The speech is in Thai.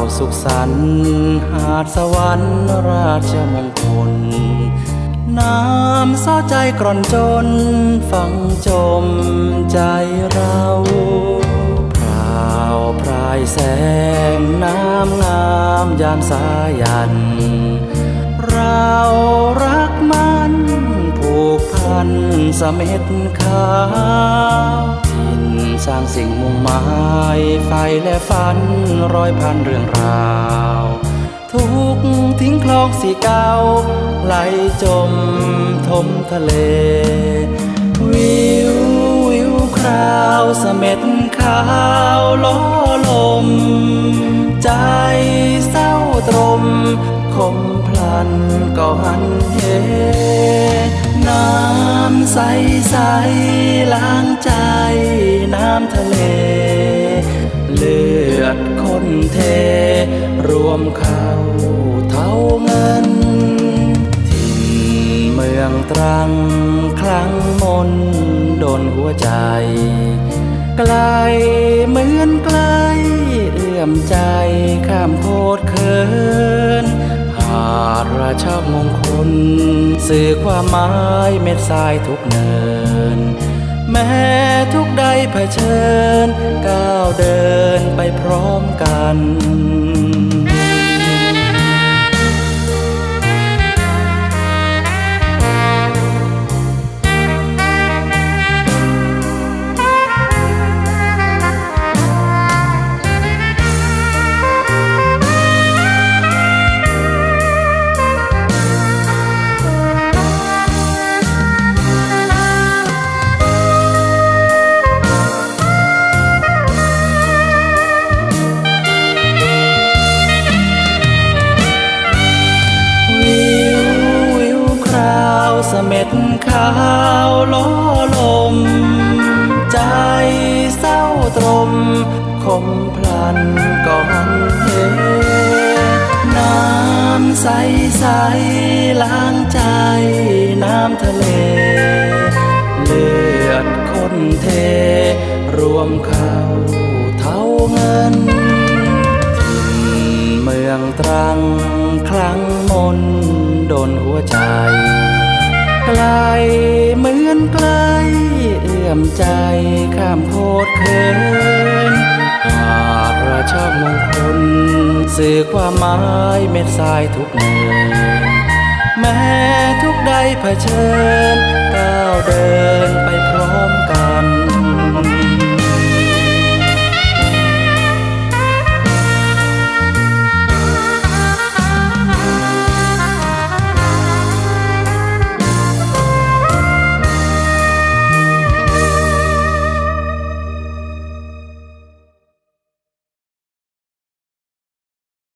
สุขสันต์หาดสวรรค์ราชมงคลน้ำซ้อใจกร่อนจนฟังจมใจเราพราวพรายแสงน้ำงามยามสายันเรารักมันผูกพันเสม็ดขาวถิ่นสร้างสิ่งมุ่งหมายไฟและฝันร้อยพันเรื่องราวทุกทิ้งคลองสีเก่าไหลจมทมทะเลวิววิวคราวเสม็ดขาวล้อลมใจเศร้าตรมคมพลันก็หันเหน้ำใสใสล้างใจน้ำทะเลเลือดคนเทรวมเข้าเท่าเงินถิ่นเมืองตรังคลั่งมนโดนหัวใจไกลเหมือนไกลเอื้อมใจข้ามโคตรเขินหาดราชมงคลสื่อความหมายเม็ดทรายทุกเนินแม้ทุกใดเผชิญก้าวเดินไปพร้อมกันเสม็ดขาวล้อลมใจเศร้าตรมคมพลันก่อนเหน้ำใสใสล้างใจน้ำทะเลเลือดคนเทรวมเข้าเท่าเงินถิ่นเมืองตรังคลั่งมนโดนหัวใจไกลเหมือนไกลเอื้อมใจข้ามโคตรเขินหาดราชมงคลสื่อความหมายเม็ดทรายทุกเนินแม้ทุกใดเผชิญก้าวเดิน